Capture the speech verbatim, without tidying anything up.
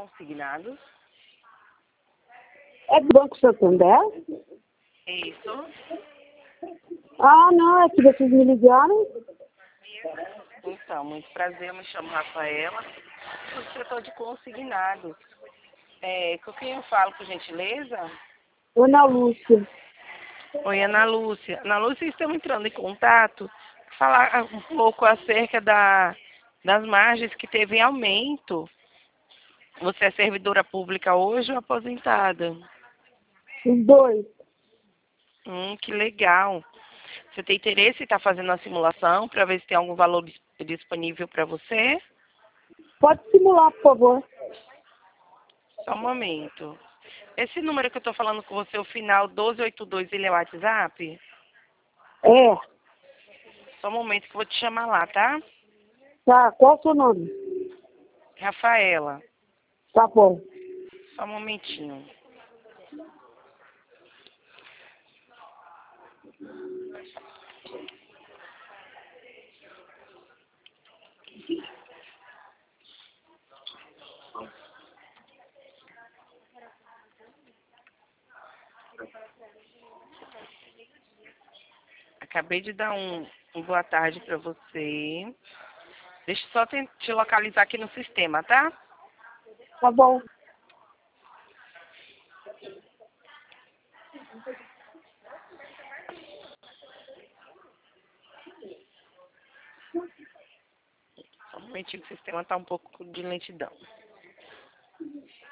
consignados? É do Banco Santander? Isso. Ah, não, é que vocês me ligaram. Então, muito prazer, eu me chamo Rafaela, sou do setor de consignados. É, com quem eu falo, por gentileza? Ana Lúcia. Oi, Ana Lúcia. Ana Lúcia, estamos entrando em contato para falar um pouco acerca da, das margens que teve em aumento. Você é servidora pública hoje ou aposentada? Os dois. Hum, que legal. Você tem interesse em estar fazendo a simulação para ver se tem algum valor dis- disponível para você? Pode simular, por favor. Só um momento. Esse número que eu estou falando com você, o final doze oitenta e dois, ele é o WhatsApp? É. Só um momento que eu vou te chamar lá, tá? Tá, qual o seu nome? Rafaela. Tá bom. Só um momentinho. Acabei de dar um, um boa tarde para você. Deixa eu só te, te localizar aqui no sistema, tá? Tá bom. Só um momentinho que o sistema está um pouco de lentidão.